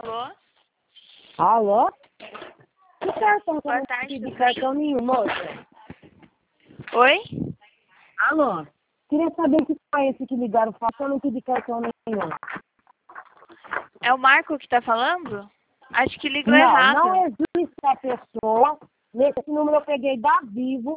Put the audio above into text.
Alô? Alô? Que cartão? Boa tarde, De tudo cartão nenhum, moça. Oi? Alô? Queria saber que foi esse que ligaram falando que de cartão nenhum. É o Marco que tá falando? Acho que ligou Não, errado. não existe a pessoa. Nesse número eu peguei da Vivo.